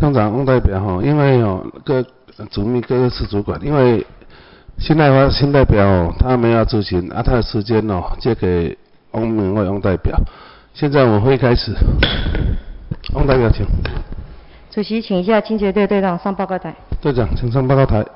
乡长翁代表因为主秘各个次主管，因为新代表他们要执行他的时间借给翁明慧翁代表。现在我们会开始，翁代表请。 主席，请一下清洁队队长上报告台。 队长，请上报告台。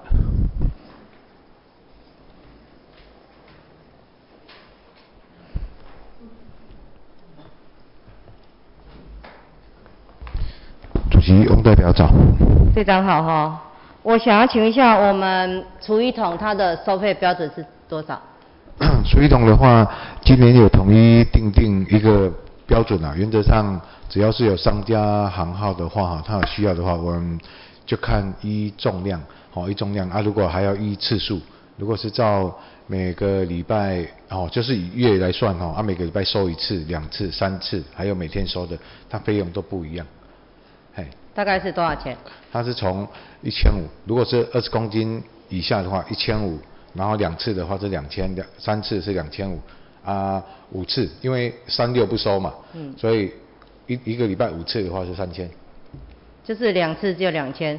主席，翁代表早。 队长好我想要请问一下，我们厨余桶它的收费标准是多少？ 厨余桶的话，今年有统一定一个标准啊，原则上只要是有商家行号的话，他有需要的话，我们就看依重量，依重量啊，如果还要依次数，如果是照每个礼拜就是以月来算每个礼拜收1次、2次、3次，还有每天收的，它费用都不一样。 大概是多少钱？ 它是从1500，如果是20公斤以下的话1500，然后2次的话是2000， 3次是2500啊，5次因为36不收嘛，所以一个礼拜5次的话是3000。 就是2次就2000。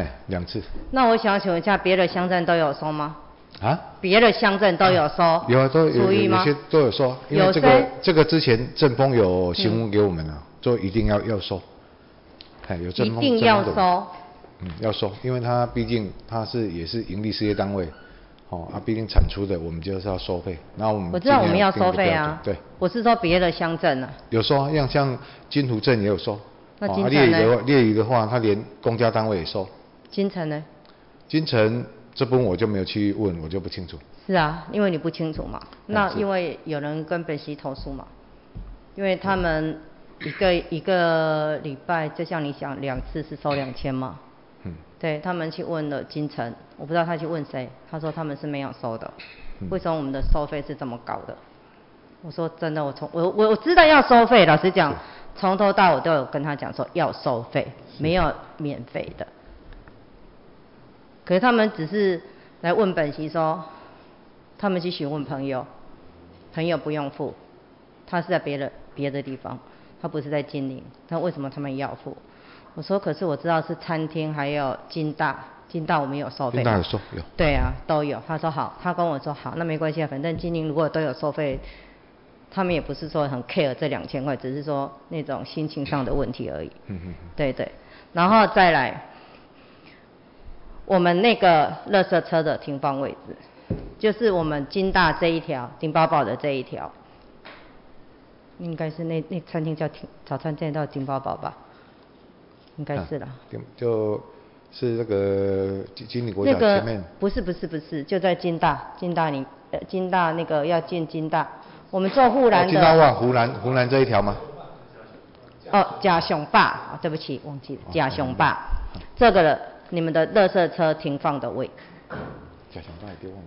2次。 那我想请问一下，别的乡镇都有收吗？别的乡镇都有收？ 有啊，有些都有收，因为这个之前政风有询问给我们了，就一定要收。有政风一定要收。 要收，因为它毕竟它也是营利事业单位，毕竟产出的我们就是要收费。然后我知道我们要收费啊， 对。 我是说别的乡镇啊。 有收啊，像金湖镇也有收。 那金城呢？ 烈屿的话，它连公家单位也收。 金城呢？ 金城这边我就没有去问，我就不清楚。 是啊，因为你不清楚嘛。那因为有人跟本溪投诉嘛，因为他们一个礼拜，就像你想2次是收2000嘛。对，他们去问了金城，我不知道他去问谁，他说他们是没有收的。为什么我们的收费是这么高的？我说真的，我知道要收费，老实讲，从头到尾都有跟他讲说要收费，没有免费的。可是他们只是来问本席说，他们去询问朋友，朋友不用付，他是在别的地方，他不是在金陵，那为什么他们要付？我说可是我知道是餐厅还有金大我们有收费。 金大有收有。 对啊，都有。他说好，他跟我说好，那没关系啊，反正金陵如果都有收费，他们也不是说很 care 这2000块，只是说那种心情上的问题而已。对。然后再来，我们那个垃圾车的停放位置，就是我们金大这一条，顶宝宝的这一条，应该是那餐厅叫早餐店叫顶宝宝吧？应该是啦。 就是那个金陵国小前面。 不是，就在金大那个要进金大，我们做护栏的。 金大旺湖南这一条吗？ 甲雄坝，对不起，忘记了甲雄坝，这个你们的垃圾车停放的位置。 甲雄坝也别忘了。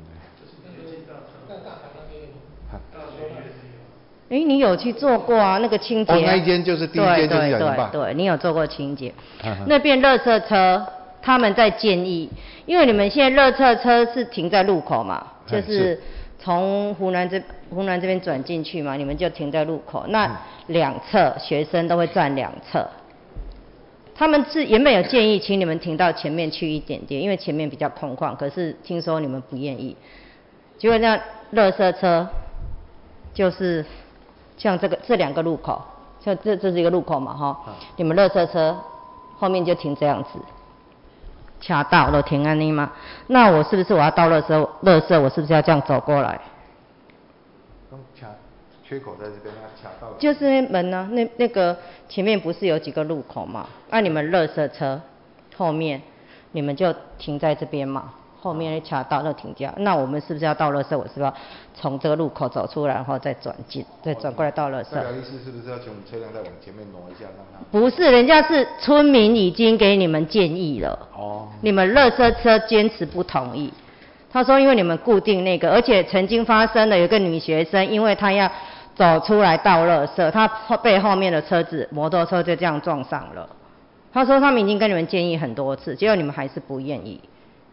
你有去做过啊？那个清洁。 那一间就是第一间就是甲雄坝。 对，你有做过清洁。那边垃圾车，他们在建议，因为你们现在垃圾车是停在路口嘛，就是从湖南这边转进去嘛，你们就停在路口，那2侧学生都会站2侧。他们是原本有建议请你们停到前面去一点点，因为前面比较空旷，可是听说你们不愿意，结果那垃圾车就是像这2个路口，像这是一个路口嘛你们垃圾车后面就停这样子，卡到了停安尼吗？那我是不是我要倒垃圾，我是不是要这样走过来？ 缺口在这边，卡到了。 就是门啊，那个前面不是有几个路口嘛？你们垃圾车后面你们就停在这边嘛，后面卡到那停掉。那我们是不是要倒垃圾？我是不是要从这个路口走出来，然后再转过来倒垃圾？ 代表意思是不是要从车辆再往前面挪一下，让它？ 不是，人家是村民已经给你们建议了。你们垃圾车坚持不同意。他说因为你们固定那个，而且曾经发生了有个女学生，因为她要走出来倒垃圾，她被后面的摩托车就这样撞上了。他说他们已经跟你们建议很多次，结果你们还是不愿意。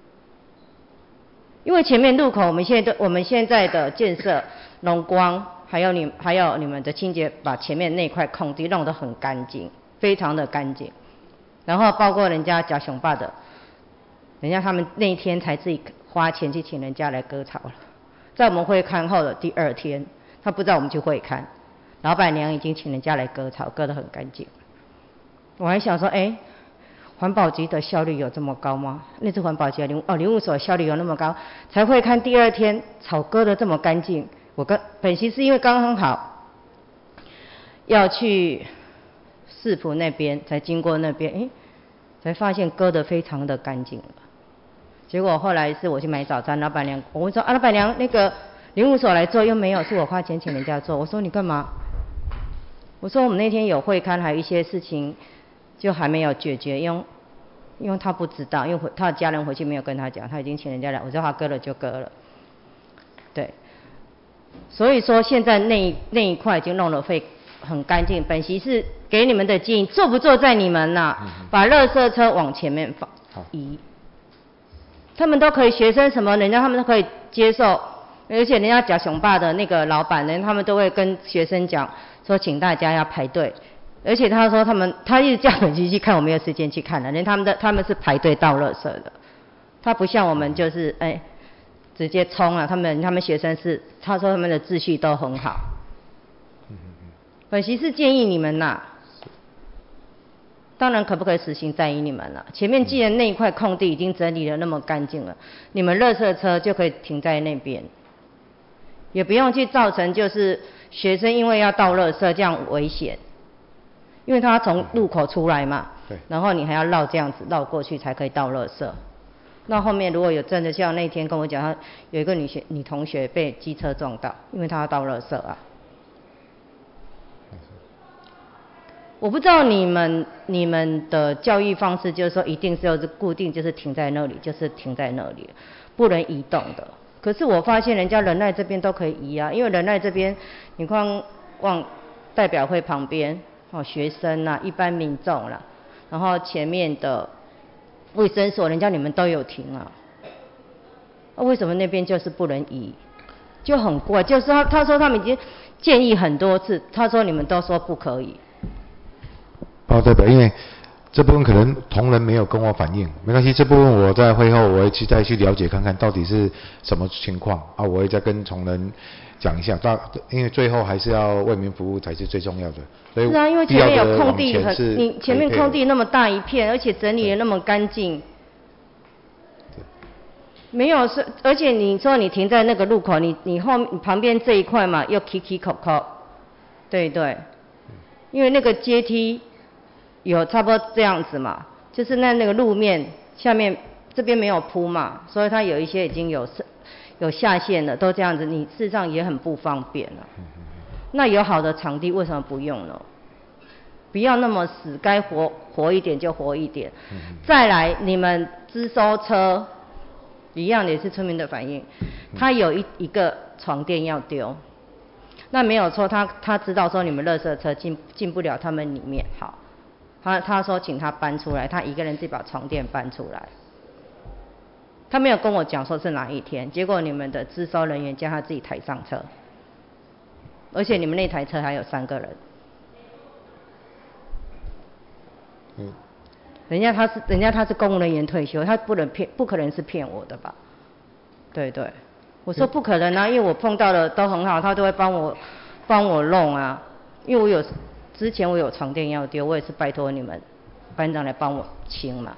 因为前面路口我们现在的建设，龙光还有你们的清洁，把前面那块空地弄得很干净，非常的干净。 然后包括人家假熊爸的，人家他们那一天才自己花钱去请人家来割草了，在我们会勘后的第2天，他不知道我们去会勘，老板娘已经请人家来割草，割得很干净。我还想说，环保局的效率有这么高吗？那次环保局林务所效率有那么高，才会勘第2天草割得这么干净。我跟本席是因为刚刚好要去市府那边，才经过那边，才发现割得非常的干净了。结果后来是我去买早餐，老板娘我问说老板娘那个林务所来做又没有，是我花钱请人家做。我说你干嘛？我说我们那天有会勘，还有一些事情就还没有解决，因为他不知道，因为他的家人回去没有跟他讲，他已经请人家来，我说他割了就割了，对。所以说现在那一块已经弄得很干净，本席是给你们的建议，做不做在你们呐、把垃圾车往前面放移，他们都可以，学生什么人家他们都可以接受，而且人家假熊爸的那个老板人他们都会跟学生讲说，请大家要排队，而且他说他一直叫本席去看，我没有时间去看了，他们是排队倒垃圾的，他不像我们就是直接冲了，他们学生是他说他们的秩序都很好。本席是建议你们呐，当然可不可以实行在于你们了。前面既然那一块空地已经整理得那么干净了，你们垃圾车就可以停在那边，也不用去造成就是学生因为要倒垃圾这样危险，因为他从路口出来嘛，然后你还要绕这样子绕过去才可以倒垃圾。那后面如果有真的像那天跟我讲，他有一个女同学被机车撞到，因为她要倒垃圾啊。我不知道你们的教育方式就是说一定是固定，就是停在那里，就是停在那里，不能移动的。可是我发现人家仁爱这边都可以移啊，因为仁爱这边你看往代表会旁边学生啊，一般民众啦，然后前面的卫生所，人家你们都有停啊，为什么那边就是不能移？就很怪，就是他说他们已经建议很多次，他说你们都说不可以。 代表，因为这部分可能同仁没有跟我反映，没关系，这部分我在会后我会再去了解看看到底是什么情况啊，我会再跟同仁讲一下。因为最后还是要为民服务才是最重要的。所以是啊，因为前面有空地你前面空地那么大一片，而且整理得那么干净。没有是，而且你说你停在那个路口，你旁边这一块嘛，又起起口口，对对，因为那个阶梯有差不多这样子嘛，就是那个路面下面这边没有铺嘛，所以它有一些已经有下线了，都这样子，你事实上也很不方便了。那有好的场地为什么不用呢？不要那么死，该活一点就活一点。再来，你们资收车一样也是村民的反应，他有一个床垫要丢，那没有错，他知道说你们垃圾车进不了他们里面，好，他说请他搬出来，他一个人自己把床垫搬出来，他没有跟我讲说是哪一天，结果你们的资收人员叫他自己抬上车，而且你们那台车还有3个人。人家他是公务人员退休，他不可能是骗我的吧？对对，我说不可能啊，因为我碰到的都很好，他都会帮我弄啊。因为之前我有床垫要丢，我也是拜托你们班长来帮我清嘛。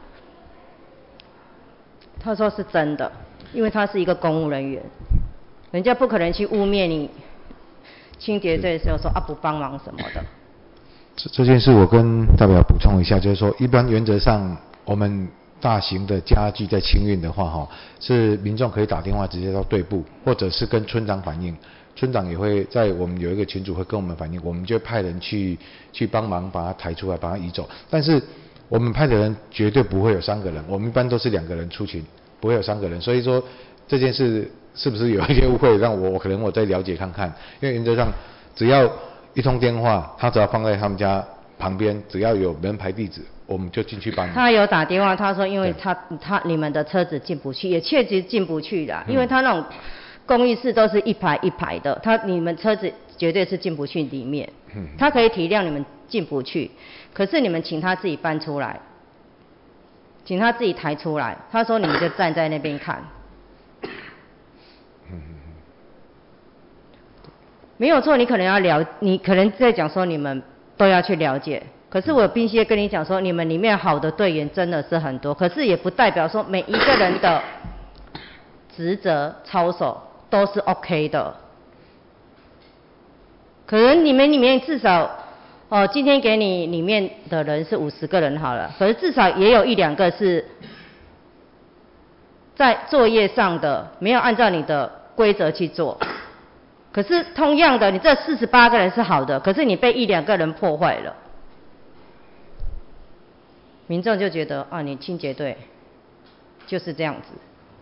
他说是真的，因为他是一个公务人员，人家不可能去污蔑你清洁队的时候说不帮忙什么的。 这件事我跟代表补充一下，就是说一般原则上我们大型的家具在清运的话是民众可以打电话直接到队部，或者是跟村长反映，村长也会在我们有一个群组会跟我们反映，我们就派人去帮忙把它抬出来，把它移走。但是我们派的人绝对不会有3个人，我们一般都是2个人出勤，不会有3个人。所以说这件事是不是有一些误会，让我可能再了解看看。因为原则上只要一通电话，他只要放在他们家旁边，只要有门牌地址，我们就进去帮你。 他有打电话，他说因为你们的车子进不去，也确实进不去啦，因为他那种公寓室都是一排一排的，你们车子绝对是进不去里面。他可以体谅你们进不去，可是你们请他自己搬出来， 请他自己抬出来。他说你们就站在那边看。没有错，你可能在讲说你们都要去了解。可是我必须跟你讲说，你们里面好的队员真的是很多，可是也不代表说每一个人的职责操守都是 OK 的。可能你们里面至少，今天给你里面的人是50个人好了，可是至少也有1、2个是在作业上的没有按照你的规则去做。可是同样的，你这48个人是好的，可是你被1、2个人破坏了，民众就觉得啊，你清洁队就是这样子，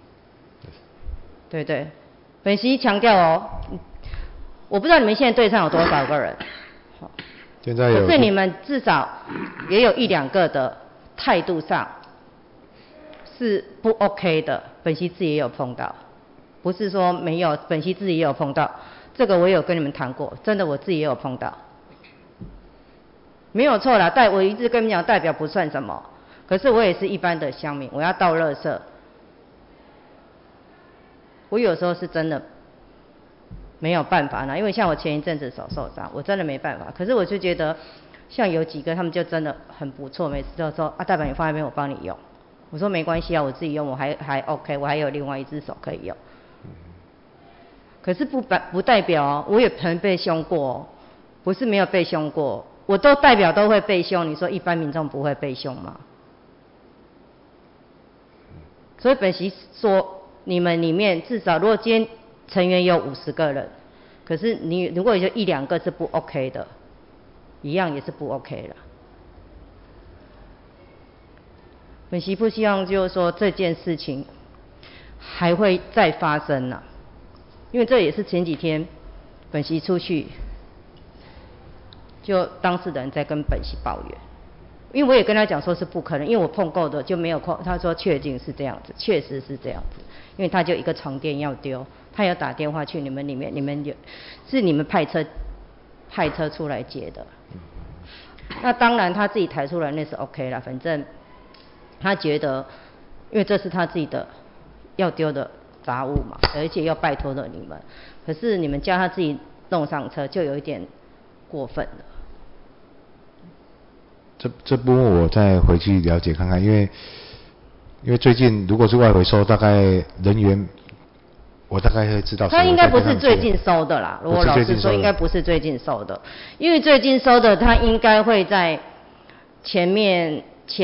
对对。本席强调哦，我不知道你们现在队上有多少个人， 现在有， 可是你们至少也有1、2个的态度上是不 OK 的，本席自己也有碰到，不是说没有，本席自己也有碰到。这个我也有跟你们谈过，真的我自己也有碰到，没有错啦。我一直跟你们讲，代表不算什么，可是我也是一般的乡民，我要倒垃圾，我有时候是真的没有办法啦，因为像我前一阵子手受伤，我真的没办法。可是我就觉得，像有几个他们就真的很不错，每次都说啊，代表你放在那边，我帮你用。我说没关系啊，我自己用，我还 OK， 我还有另外一只手可以用。可是不代表哦，我也曾被凶过哦，不是没有被凶过，我都代表都会被凶，你说一般民众不会被凶吗？所以本席说，你们里面至少如果今天成员有50个人，可是你如果有1、2个是不 OK 的，一样也是不 OK 了。本席不希望就是说这件事情还会再发生啊。因为这也是前几天本席出去，就当事人在跟本席抱怨，因为我也跟他讲说是不可能，因为我碰过的就没有碰，他说确定是这样子，确实是这样子，因为他就一个床垫要丢，他有打电话去你们里面，你们是你们派车出来接的，那当然他自己抬出来那是 OK 啦，反正他觉得，因为这是他自己的要丢的杂物嘛，而且要拜托了你们，可是你们叫他自己弄上车，就有一点过分了。 这部分我再回去了解看看，因为最近如果是外回收，大概人员我大概会知道。 他应该不是最近收的啦，如果老实说，应该不是最近收的，因为最近收的他应该会在前面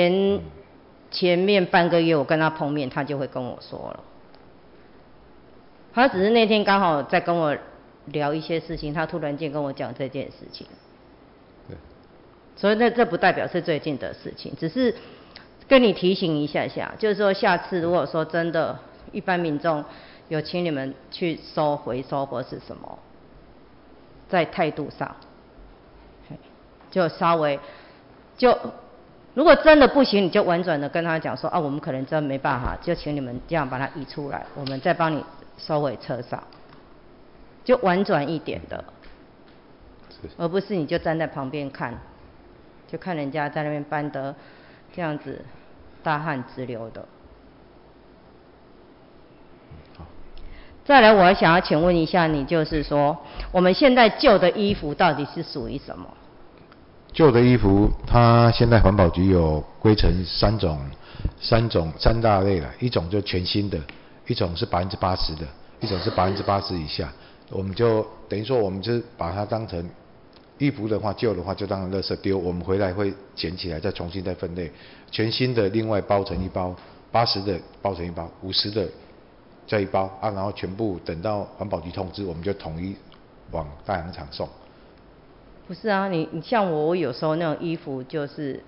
半个月我跟他碰面，他就会跟我说了。他只是那天刚好在跟我聊一些事情，他突然间跟我讲这件事情。 对。 所以这不代表是最近的事情，只是跟你提醒一下下，就是说下次如果说真的一般民众有请你们去回收或是什么，在态度上，就稍微如果真的不行，你就婉转的跟他讲说啊，我们可能真没办法，就请你们这样把它移出来，我们再帮你收回车上，就婉转一点的，而不是你就站在旁边看，就看人家在那边搬得这样子大汗直流的。再来，我还想要请问一下你，就是说我们现在旧的衣服到底是属于什么？ 旧的衣服，它现在环保局有归成三大类了，一种就全新的，一种是80%的，一种是80%以下。我们就等于说，我们就把它当成衣服的话，旧的话就当成垃圾丢，我们回来会捡起来，再重新再分类。全新的另外包成一包，80的包成一包，50的再一包啊，然后全部等到环保局通知，我们就统一往大洋场送。 不是啊，你像我有时候那种衣服就是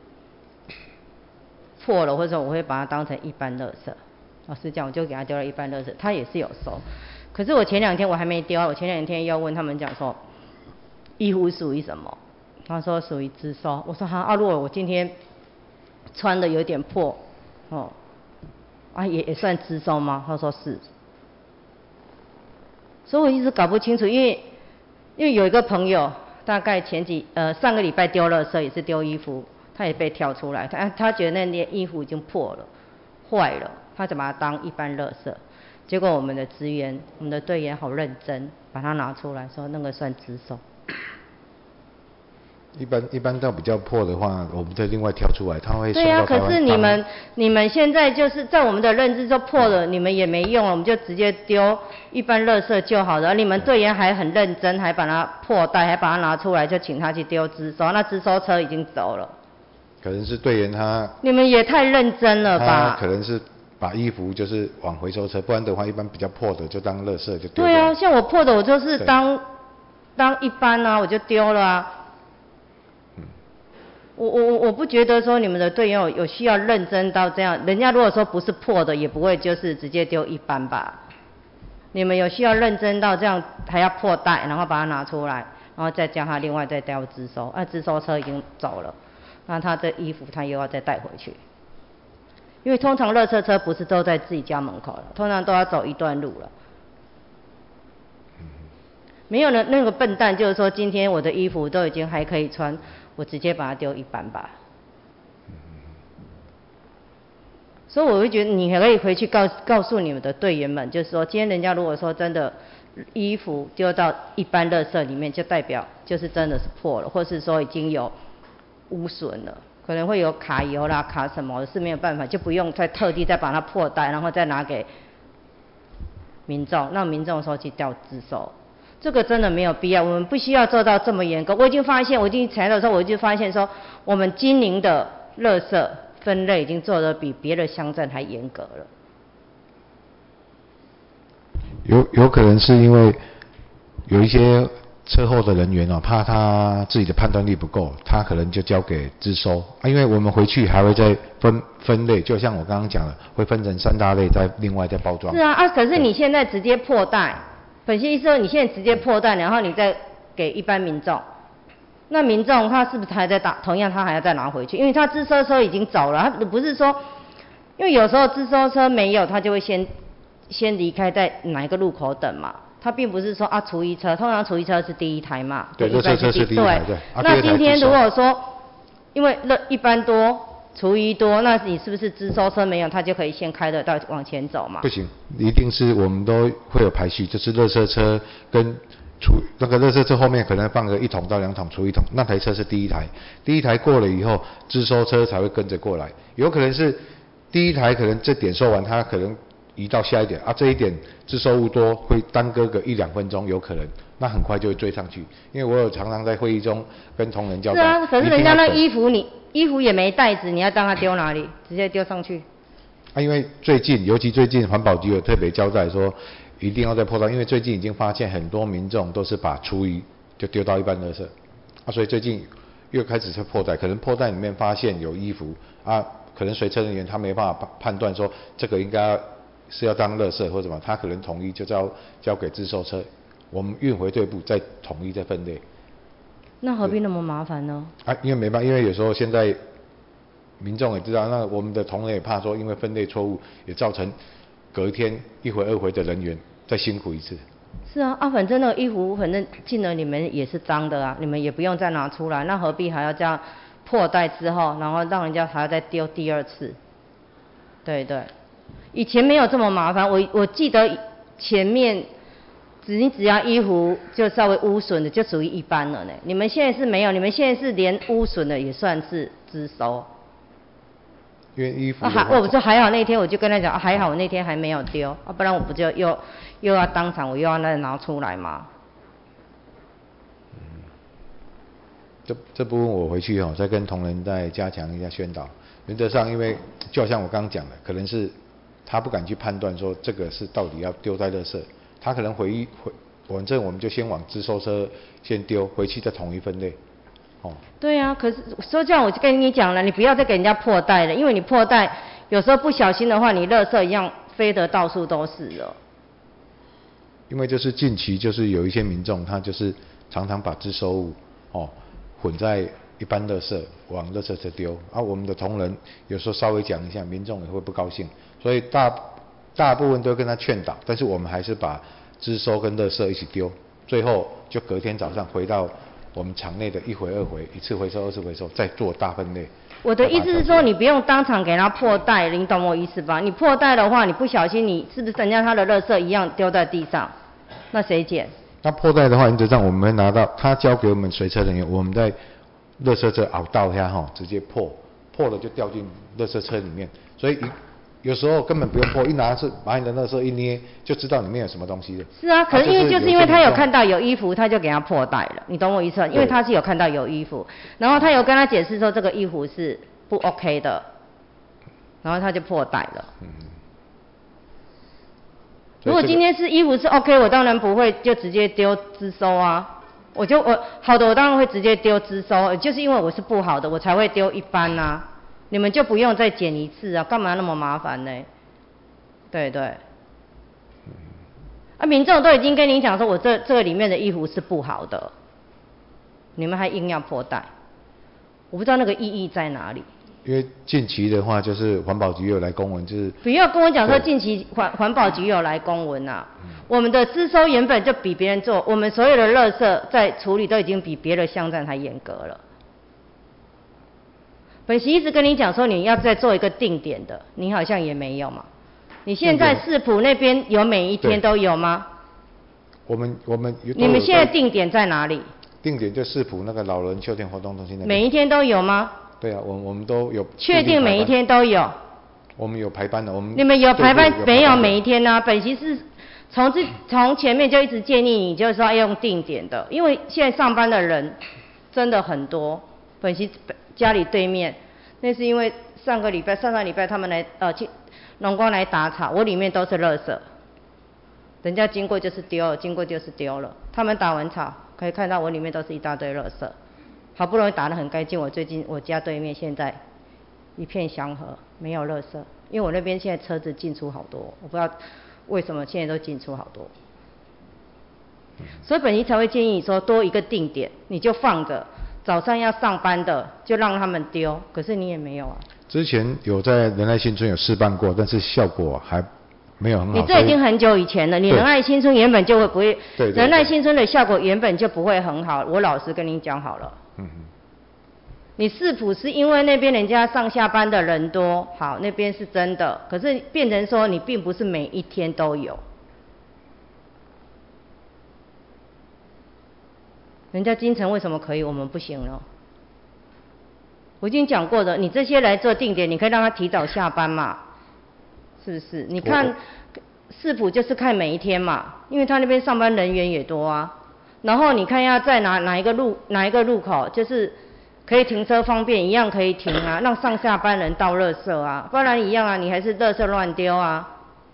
破了，或者我会把它当成一般垃圾。老实讲，我就给他丢了一般垃圾，他也是有收。可是我前2天我还没丢，我前2天要问他们讲说，衣服属于什么？他说属于支收。我说哈，如果我今天穿的有点破，也算支收吗？他说是。所以我一直搞不清楚，因为有一个朋友。大概上个礼拜丢垃圾也是丢衣服， 他也被挑出来，他觉得那件衣服已经破了、坏了，他就把它当一般垃圾。结果我们的职员、我们的队员好认真，把它拿出来说那个算自收。 一般到比较破的话，我们再另外挑出来，他会送对啊， 到台湾。 可是你们现在就是在我们的认知就破了，你们也没用了，我们就直接丢一般垃圾就好了。你们队员还很认真，还把它破袋，还把它拿出来，就请他去丢资收，那资收车已经走了。 可能是队员他。 你们也太认真了吧？ 他可能是把衣服就是往回收车，不然的话一般比较破的就当垃圾就丢掉。 对啊，像我破的我就是当一般啊，我就丢了啊。我不觉得说你们的队员有需要认真到这样，人家如果说不是破的，也不会就是直接丢一般吧。你们有需要认真到这样，还要破袋，然后把它拿出来，然后再叫他另外再丢自收，自收车已经走了，那他的衣服他又要再带回去。因为通常垃圾车不是都在自己家门口了，通常都要走一段路了。没有那个笨蛋，就是说今天我的衣服都已经还可以穿，我直接把它丢一般吧。所以我会觉得你还可以回去告诉你们的队员们，就是说今天人家如果说真的衣服丢到一般垃圾里面，就代表就是真的是破了，或是说已经有污损了，可能会有卡油啦、卡什么的，是没有办法，就不用再特地再把它破袋，然后再拿给民众，让民众说去调自收。这个真的没有必要，我们不需要做到这么严格。我已经查的时候，我就发现说，我们金陵的垃圾分类已经做得比别的乡镇还严格了。 有可能是因为有一些车后的人员怕他自己的判断力不够，他可能就交给资收因为我们回去还会再分类，就像我刚刚讲的，会分成3大类，再另外再包装。 是啊，可是你现在直接破袋。本溪说你现在直接破袋，然后你再给一般民众，那民众他是不是还在同样他还要再拿回去？因为他自收车已经走了，他不是说，因为有时候自收车没有，他就会先离开在哪一个路口等嘛。他并不是说厨余车，通常厨余车是第一台嘛。 对，垃圾车是第一台，对。 那今天如果说，因为一般多。厨余多，那你是不是自收车没有，他就可以先开得到往前走嘛？ 不行，一定是我们都会有排序，就是垃圾车跟那个垃圾车后面可能放个1桶到2桶厨余桶，那台车是第一台过了以后，自收车才会跟着过来。有可能是第一台可能这点收完，他可能移到下一点这一点自收物多，会耽搁个1-2分钟，有可能，那很快就会追上去。因为我有常常在会议中跟同仁交代。 是啊，可是人家那衣服也没袋子，你要让他丢哪里？直接丢上去。 因为尤其最近环保局有特别交代说，一定要再破袋，因为最近已经发现很多民众都是把厨余就丢到一般垃圾，所以最近又开始在破袋，可能破袋里面发现有衣服可能随车人员他没办法判断说这个应该是要当垃圾或什么，他可能统一就交给自收车，我们运回队部再统一再分类。 那何必那么麻烦呢？ 因为没办法，因为有时候现在民众也知道，那我们的同仁也怕说，因为分类错误也造成隔天1回2回的人员再辛苦一次。 是啊，反正那个衣服反正进了你们也是脏的你们也不用再拿出来，那何必还要这样破袋之后，然后让人家还要再丢第2次？对，以前没有这么麻烦，我记得前面。你只要衣服就稍微污损的就属于一般了呢。你们现在是没有，你们现在是连污损的也算是自收。 因为衣服我就还好那天我就跟他讲还好我那天还没有丢不然我不就又要当场我又要拿出来吗？ 这部分我回去再跟同仁再加强一下宣导。原则上，因为就好像我刚刚讲的，可能是他不敢去判断说这个是到底要丢在垃圾。他可能反正我们就先往自收车先丢，回去再统一分类。 对啊，可是说这样我就跟你讲了，你不要再给人家破袋了，因为你破袋有时候不小心的话，你垃圾一样飞得到处都是了。 因为就是近期就是有一些民众他就是常常把自收物混在一般垃圾往垃圾车丢我们的同仁有时候稍微讲一下，民众也会不高兴，所以大部分都跟他劝导，但是我们还是把自收跟垃圾一起丢，最后就隔天早上回到我们场内的1回2回，1次回收2次回收，再做大分类， 我的意思是说，你不用当场给他破袋，你懂我意思吧？你破袋的话，你不小心，你是不是人家他的垃圾一样丢在地上？那谁捡？ 那破袋的话，原则上我们会拿到，他交给我们随车人员，我们在垃圾车凹道下哈，直接破了就掉进垃圾车里面，所以有时候根本不用破，一拿是把你的垃圾一捏就知道里面有什么东西了。 是啊，可是因为他有看到有衣服，他就给他破袋了，你懂我意思吗？因为他是有看到有衣服，然后他有跟他解释说这个衣服是不 OK 的，然后他就破袋了。如果今天是衣服是 OK， 我当然不会就直接丢资收啊，好的我当然会直接丢资收，就是因为我是不好的，我才会丢一般啊。你们就不用再捡一次啊，干嘛那么麻烦呢？对对。民众都已经跟你讲说，我这个里面的衣服是不好的，你们还硬要破袋，我不知道那个意义在哪里。 因为近期的话，就是环保局有来公文，就是不要跟我讲说近期环保局有来公文啊，我们的资收原本就比别人做，我们所有的垃圾在处理都已经比别的乡镇还严格了。本席一直跟你讲说你要再做一个定点的，你好像也没有嘛。你现在市府那边有每一天都有吗？ 我们你们现在定点在哪里？ 定点就市府那个老人休闲活动中心那边。 每一天都有吗？ 对啊，我们都有。 确定每一天都有？ 我们有排班的， 你们有排班？没有每一天啊。本席是从前面就一直建议你，就是说要用定点的，因为现在上班的人真的很多。本席家里对面，那是因为上上礼拜他们来农工来打草，我里面都是垃圾，人家经过就是丢了，经过就是丢了。他们打完草，可以看到我里面都是一大堆垃圾，好不容易打得很干净。最近我家对面现在一片祥和，没有垃圾，因为我那边现在车子进出好多，我不知道为什么现在都进出好多。所以本席才会建议你说多一个定点，你就放着，早上要上班的就让他们丢，可是你也没有啊。 之前有在仁爱新村有试办过，但是效果还没有很好。 你这已经很久以前了，你仁爱新村原本就不会， 对仁爱新村的效果原本就不会很好，我老实跟你讲好了。你市府是因为那边人家上下班的人多，好，那边是真的，可是变成说你并不是每一天都有。人家金城为什么可以，我们不行了？我已经讲过的，你这些来做定点，你可以让他提早下班嘛，是不是？你看市府就是看每一天嘛，因为他那边上班人员也多啊。然后你看要在哪一个路口，就是可以停车方便，一样可以停啊，让上下班人倒垃圾啊，不然一样啊，你还是垃圾乱丢啊。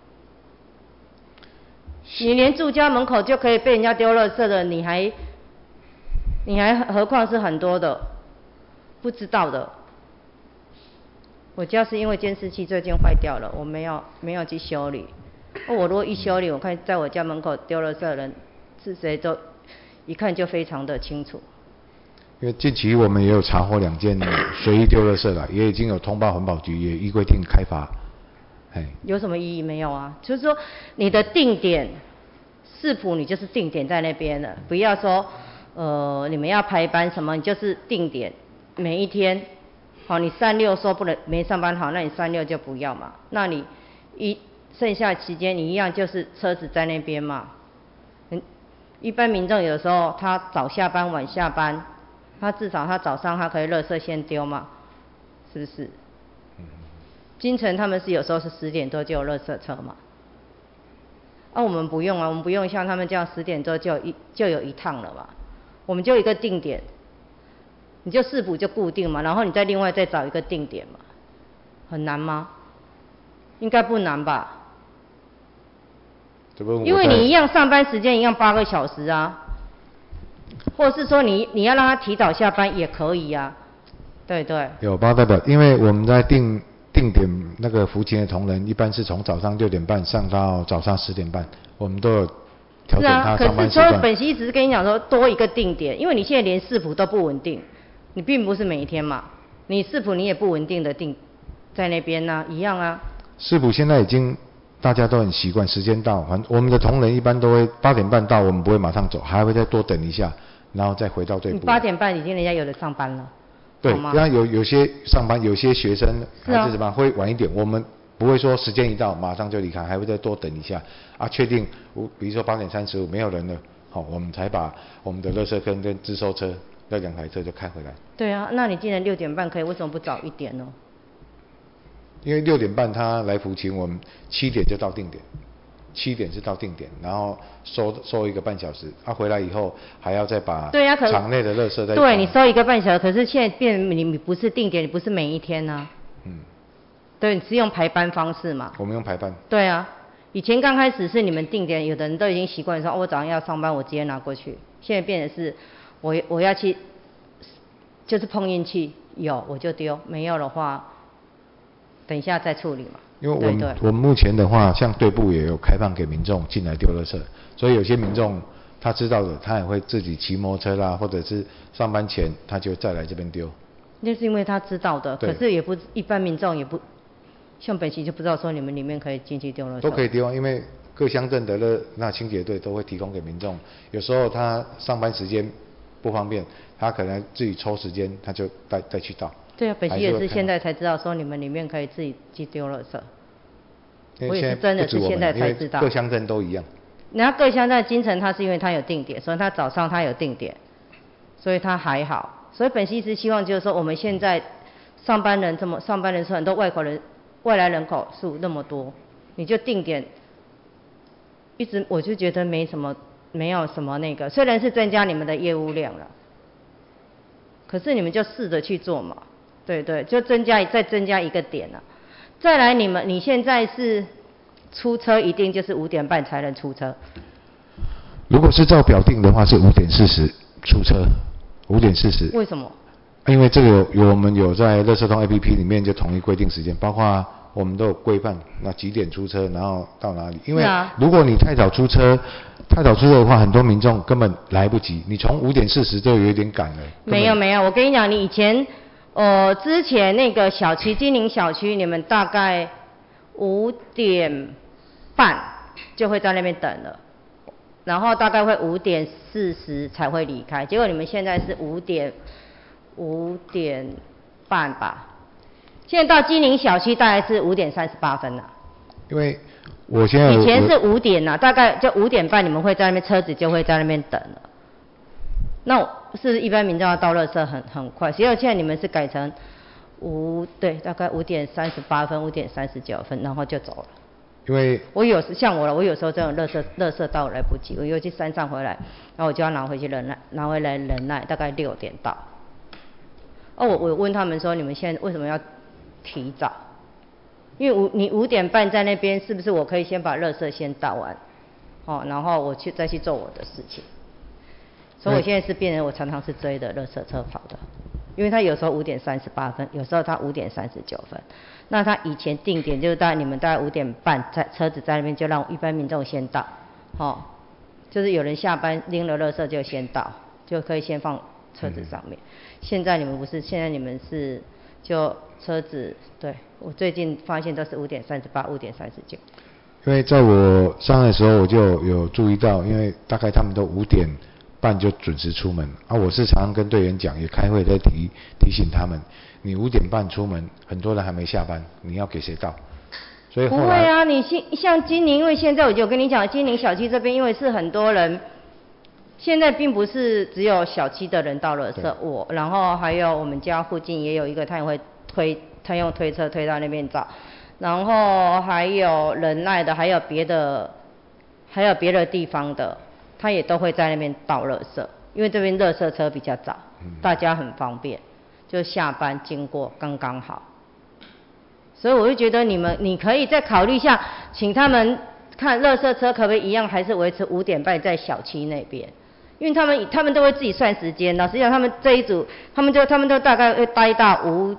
你连住家门口就可以被人家丢垃圾的，你还何况是很多的。不知道的，我家是因为监视器最近坏掉了，我没有去修理。我如果一修理，我看在我家门口丢垃圾的人是谁都一看就非常的清楚。 因为近期我们也有查获2件随意丢垃圾了，也已经有通报环保局，也依规定开罚。 有什么意义没有啊？就是说你的定点市府，你就是定点在那边了，不要说你们要排班什么，你就是定点。每一天，好，你3、6说不能没上班好，那你3、6就不要嘛。那你剩下期间你一样就是车子在那边嘛。一般民众有时候他早下班晚下班，他至少他早上他可以垃圾先丢嘛，是不是？金城他们是有时候是10点多就有垃圾车嘛。我们不用啊，我们不用像他们这样10点多就有一趟了嘛。我们就一个定点。你就市府就固定嘛，然后你再另外再找一个定点嘛，很难吗？应该不难吧？因为你一样上班时间一样8个小时啊，或者是说你要让他提早下班也可以啊，对对。 有报代表，因为我们在定点那个服勤的同仁，一般是从早上6点半上到早上10点半，我们都有调整他上班时段。 可是说本席一直跟你讲说多一个定点，因为你现在连市府都不稳定。你并不是每一天嘛，你市府你也不稳定的在那边啊，一样啊。 市府现在已经大家都很习惯，时间到，我们的同仁一般都会8点半到，我们不会马上走，还会再多等一下，然后再回到队部。 你8点半已经人家有的上班了， 对， 好吗？ 那有些上班，有些学生是啊还是怎么样会晚一点，我们不会说时间一到马上就离开，还会再多等一下啊，确定比如说8:35没有人了，好，我们才把我们的垃圾坑跟自收车那2台车就开回来。 对啊，那你既然6点半可以，为什么不早一点呢？ 因为6点半他来服勤，我们7点就到定点，7点是到定点，然后收1个半小时，他回来以后还要再把对啊，可场内的垃圾再对你收1个半小时，可是现在变你不是定点，你不是每一天啊。对，你是用排班方式嘛？ 我们用排班。 对啊，以前刚开始是你们定点，有的人都已经习惯说，我早上要上班，我直接拿过去。现在变成是，我要去，就是碰运气，有我就丢，没有的话，等一下再处理嘛。 因为我们目前的话，像队部也有开放给民众进来丢垃圾，所以有些民众他知道的，他也会自己骑摩托车啦，或者是上班前他就再来这边丢。 那是因为他知道的，可是也不一般民众也不。像本溪就不知道说你们里面可以进去丢垃圾。 都可以丢啊，因为各乡镇的那清洁队都会提供给民众。有时候他上班时间不方便，他可能自己抽时间，他就带去倒。 对啊，本溪也是现在才知道说你们里面可以自己去丢垃圾。我也是真的是现在才知道。 各乡镇都一样。 然后各乡镇金城他是因为他有定点，所以他早上他有定点，所以他还好。所以本溪是希望就是说我们现在上班人数很多，外来人口数那么多，你就定点，一直我就觉得没有什么那个，虽然是增加你们的业务量了，可是你们就试着去做嘛，对，就再增加一个点了。再来你现在是出车一定就是5点半才能出车。 如果是照表定的话是5:40出车，5:40。 为什么？ 因为这个我们有在垃圾通 APP 里面就统一规定时间，包括我们都有规范，那几点出车，然后到哪里。因为如果你太早出车的话，很多民众根本来不及。你从5:40就有点赶了。 没有，我跟你讲，你以前之前那个小区金陵小区，你们大概5点半就会在那边等了，然后大概会5:40才会离开。结果你们现在是5点半吧，现在到金陵小区大概是5:38了。 因为我现在以前是5点大概就5点半你们会在那边车子就会在那边等了。那是一般民众要倒垃圾很快，所以现在你们是改成大概5:38、5:39，然后就走了。 因为我有时候这种垃圾倒来不及，我又去山上回来，然后我就要拿回来忍耐，大概6点到。我问他们说，你们现在为什么要提早？因为你5点半在那边，是不是我可以先把垃圾先倒完，然后我再去做我的事情？所以我现在是变成我常常是追着垃圾车跑的，因为他有时候5:38，有时候他5:39。那他以前定点就是你们大概5点半车子在那边就让一般民众先到，就是有人下班拎了垃圾就先到，就可以先放车子上面。现在你们不是，现在你们是就车子，对，我最近发现都是5:38、5:39。 因为在我上来的时候我就有注意到，因为大概他们都5点半就准时出门啊。我是常常跟队员讲，也开会在提醒他们，你5点半出门，很多人还没下班，你要给谁倒？所以后来不会啊，你像金陵，因为现在我就跟你讲，金陵小区这边因为是很多人。现在并不是只有小区的人倒垃圾，然后还有我们家附近也有一个，他也会他用推车推到那边倒，然后还有仁爱的，还有别的地方的，他也都会在那边倒垃圾，因为这边垃圾车比较早，大家很方便，就下班经过刚刚好。所以我就觉得你可以再考虑一下，请他们看垃圾车可不可以一样，还是维持5点半在小区那边。因为他们都会自己算时间的，实际上他们这一组，他们都大概会待到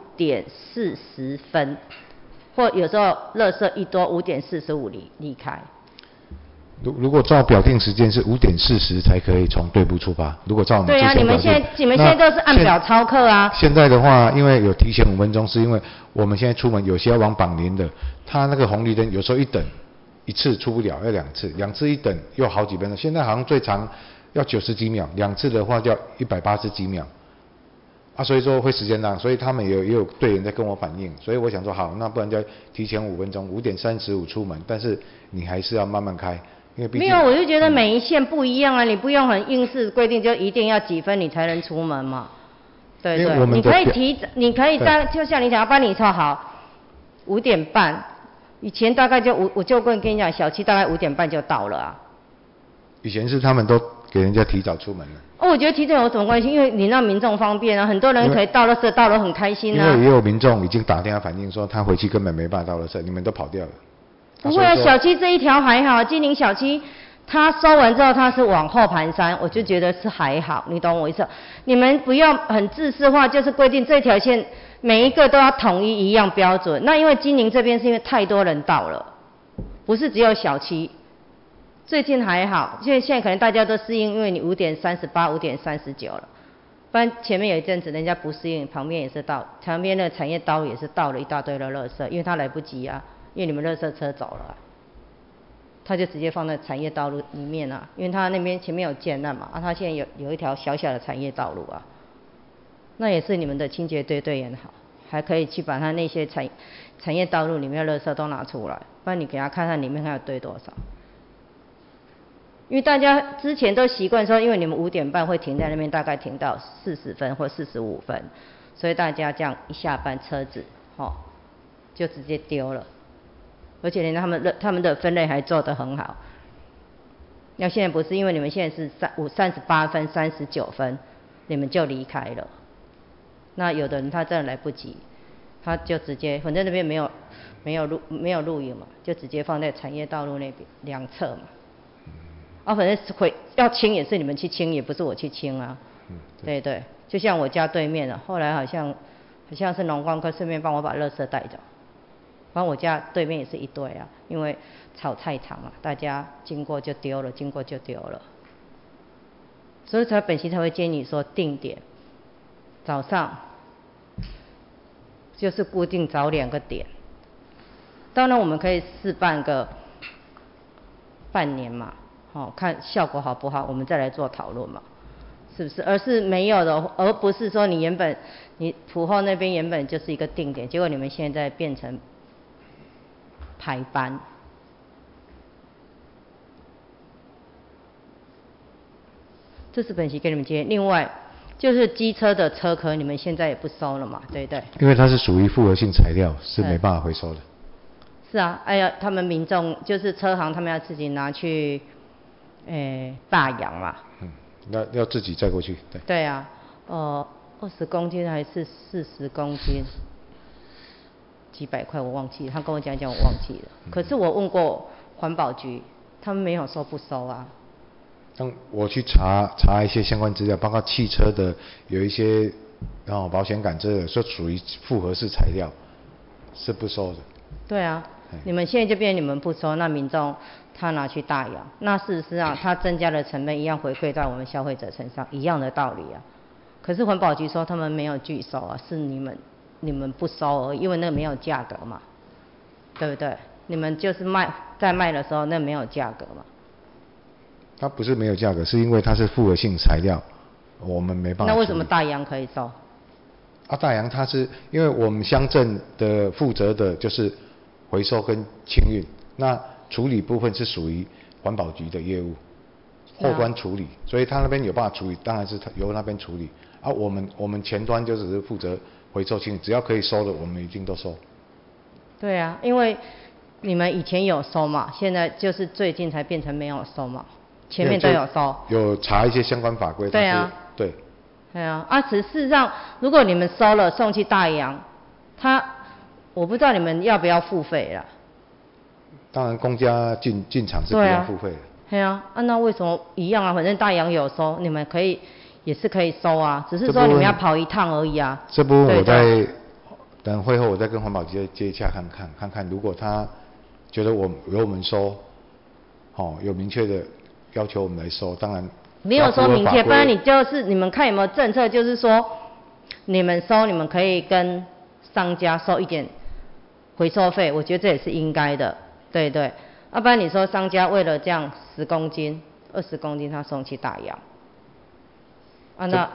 5:40，或有时候垃圾一多5:45离开。 如果照表定时间是5:40才可以从队部出发，如果照我们对啊，你们现在都是按表操课啊。 现在的话，因为有提前5分钟，是因为我们现在出门有些要往榜林的，他那个红绿灯有时候一等一次出不了，要2次一等又好几分钟，现在好像最长要90几秒，2次的话就要180几秒。 所以说会时间长，所以他们也有队员在跟我反映，所以我想说好，那不然就提前5分钟，5:35出门，但是你还是要慢慢开，因为毕竟没有，我就觉得每一线不一样啊，你不用很硬式规定就一定要几分你才能出门嘛，对对，你可以你可以就像你讲，帮你说好5:30，以前大概我就跟你讲，小七大概5:30就到了啊。 以前是他们都给人家提早出门了。 我觉得提早有什么关系？因为你让民众方便啊，很多人可以到垃圾到了很开心啊。 因为也有民众已经打电话反映说，他回去根本没办法到垃圾，你们都跑掉了。 不会啊，小七这一条还好，金陵小七，他收完之后他是往后盘山，我就觉得是还好，你懂我意思？你们不要很自私化，就是规定这条线每一个都要统一一样标准。那因为金陵这边是因为太多人到了，不是只有小七。最近还好，现在可能大家都适应，因为你5:38、5:39了。不然前面有一阵子人家不适应，旁边也是旁边的产业道路也是倒了一大堆的垃圾，因为他来不及啊，因为你们垃圾车走了、啊，他就直接放在产业道路里面啊，因为他那边前面有建案嘛，他现在有一条小小的产业道路啊，那也是你们的清洁队队员好，还可以去把他那些产业道路里面的垃圾都拿出来，不然你给他看看里面还有堆多少。因为大家之前都习惯说，因为你们5:30会停在那边，大概停到40分或45分，所以大家这样一下班车子，就直接丢了，而且连他们的分类还做得很好。那现在不是，因为你们现在是38分、39分，你们就离开了。那有的人他真的来不及，他就直接，反正那边没有露营嘛，就直接放在产业道路那边两侧嘛。反正要清也是你们去清，也不是我去清啊。对对，就像我家对面的，后来好像是农光科顺便帮我把垃圾带走。反正我家对面也是一堆啊，因为草太长了，大家经过就丢了，所以本席才会建议说定点，早上就是固定找2个点。当然我们可以试办个半年嘛。看效果好不好，我们再来做讨论嘛，是不是？而是没有的，而不是说你埔后那边原本就是一个定点，结果你们现在变成排班。这是本席给你们建议。另外就是机车的车壳，你们现在也不收了嘛，对不对？ 因为它是属于复合性材料，是没办法回收的。 是啊，他们民众就是车行，他们要自己拿去。大洋嘛， 要自己载过去，对。 对啊，20公斤还是40公斤，几百块我忘记了，他跟我讲我忘记了。可是我问过环保局，他们没有说不收啊。 当我去查一些相关资料，包括汽车的有一些保险杆这个是属于复合式材料，是不收的。 对啊，你们现在就变成你们不收，那民众他拿去大洋，那事实上他增加的成本一样回馈到我们消费者身上，一样的道理啊。可是环保局说他们没有拒收啊，是你们不收而已，因为那个没有价格嘛，对不对？你们就是在卖的时候那没有价格嘛。 它不是没有价格，是因为它是复合性材料，我们没办法。 那为什么大洋可以收？ 大洋它是因为我们乡镇的负责的就是回收跟清运，那处理部分是属于环保局的业务，后端处理，所以他那边有办法处理，当然是由那边处理。我们前端就只是负责回收清理，只要可以收的，我们一定都收。 对啊，因为你们以前有收嘛，现在就是最近才变成没有收嘛，前面都有收。 有查一些相关法规。 对啊。 对。 对啊，事实上，如果你们收了送去大洋，我不知道你们要不要付费啦。 当然，公家进场是不要付费的。 对啊，那为什么一样啊？反正大洋有收，你们也是可以收啊，只是说你们要跑一趟而已啊。 这部分等会后我再跟环保局接洽看看，如果他觉得我们收，有明确的要求我们来收，当然。 没有说明确，不然你们看有没有政策，就是说你们收，你们可以跟商家收一点回收费，我觉得这也是应该的，对对。要不然你说商家为了这样10公斤、20公斤他送去大洋，那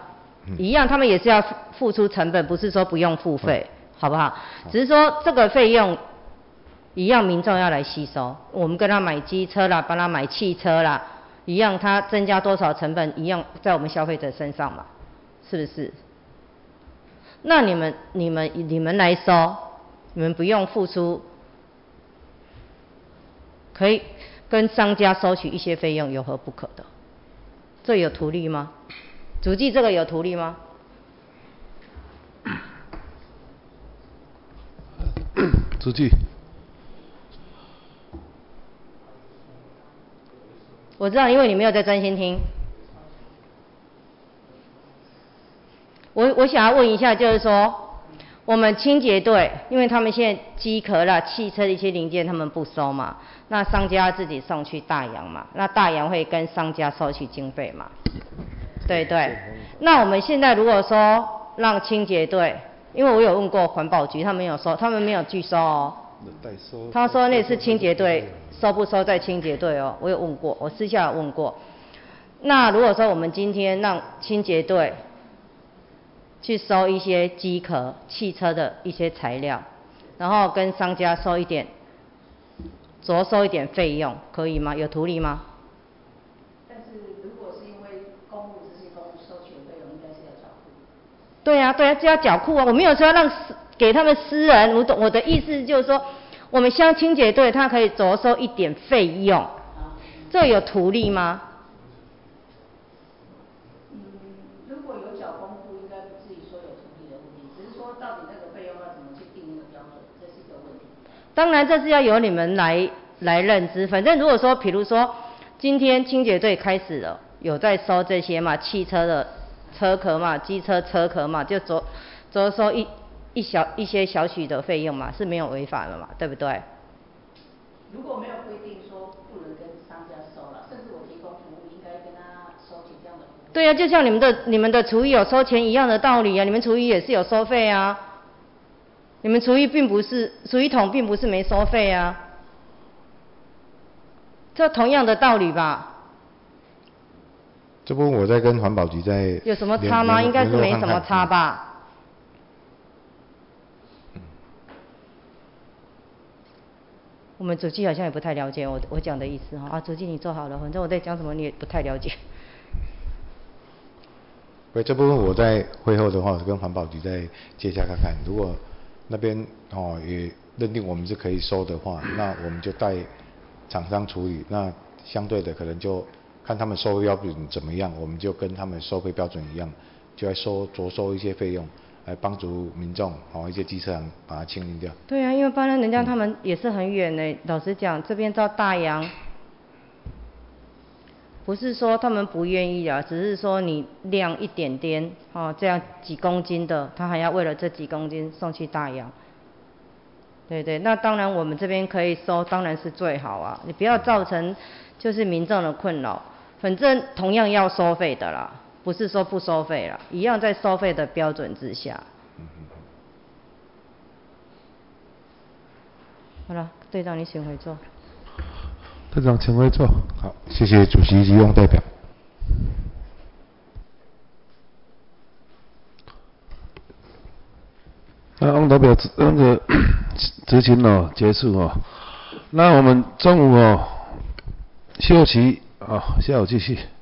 一样他们也是要付出成本，不是说不用付费，好不好？只是说这个费用一样民众要来吸收，我们跟他买机车啦，帮他买汽车啦，一样他增加多少成本，一样在我们消费者身上嘛，是不是？那你们来收，你们不用付出，可以跟商家收取一些费用，有何不可的？这有图利吗？主计这个有图利吗？ 主计， 我知道，因为你没有在专心听。我想要问一下，就是说，我们清洁队，因为他们现在机壳啦、汽车的一些零件他们不收嘛，那商家自己送去大洋嘛，那大洋会跟商家收取经费嘛，对对。那我们现在如果说让清洁队，因为我有问过环保局，他们有收，他们没有拒收哦。他说那是清洁队，收不收在清洁队哦，我有问过，我私下有问过。那如果说我们今天让清洁队去收一些机壳、汽车的一些材料，然后跟商家收一点，着收一点费用，可以吗？有图利吗？ 但是如果是因为公务这些公务收取的费用，应该是要缴付。 对啊，对啊，这要缴付啊！我没有说要让给他们私人，我的意思就是说，我们乡清洁队他可以着收一点费用，这有图利吗？ 如果有缴公付，应该不至于说有图利的问题，只是说到底那个费用要怎么去定那个标准，这是一个问题。 当然，这是要由你们来认知。反正如果说，比如说今天清洁队开始了，有在收这些嘛，汽车的车壳嘛，机车车壳嘛，就着收一些小许的费用嘛，是没有违法的嘛，对不对？ 如果没有规定说不能跟商家收了，甚至我提供服务，应该跟他收取这样的服务。 对啊，就像你们的厨艺有收钱一样的道理啊，你们厨艺也是有收费啊。你们厨艺桶并不是没收费啊，这同样的道理吧？ 这部分我在跟环保局在有什么差吗？应该是没什么差吧。我们主计好像也不太了解我讲的意思哈。啊，主计你做好了，反正我在讲什么你也不太了解。 对，这部分我在会后的话，跟环保局再接洽看看，如果那边也认定我们是可以收的话，那我们就带厂商处理。那相对的可能就看他们收费标准怎么样，我们就跟他们收费标准一样，就来着收一些费用，来帮助民众一些机车行把它清理掉。 对啊，因为不然人家他们也是很远呢。老实讲，这边到大洋，不是说他们不愿意啊，只是说你量一点点，这样几公斤的，他还要为了这几公斤送去大洋。对对，那当然我们这边可以收，当然是最好啊，你不要造成就是民众的困扰。反正同样要收费的啦，不是说不收费啦，一样在收费的标准之下。好了，队长你请回座。 队长请回座。 好，谢谢主席及用代表。 翁代表那个执勤结束那我们中午休息下午继续。